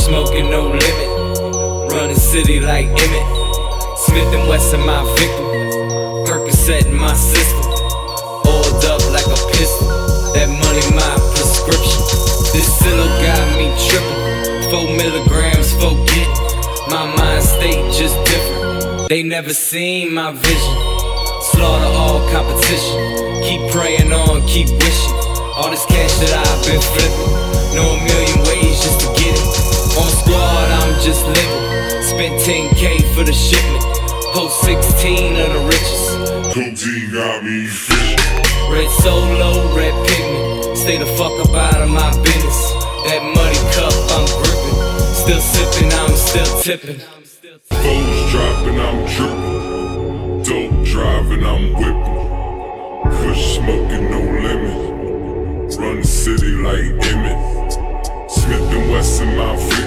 smoking, no limit. Running city like Emmett. Smith and Wesson my victim. Percocet in my system. Oiled up like a pistol. That money my prescription. This Silo got me tripping. 4 milligrams, forget. My mind state just different. They never seen my vision. Slaughter all competition. Keep praying on, keep wishing. All this cash that I've been flipping. Know a million ways just to get it. On squad, I'm just living. Spent 10K for the shipment. Post 16 of the richest. Codeine got me fishing. Red Solo, red pigment. Stay the fuck up out of my business. That money cup I'm gripping. Still sipping, I'm still tipping. Foes dropping, I'm dripping. Dope driving, I'm whipping. Kush smoking, no limit. Run the city like Emmett. Smith and Wesson, my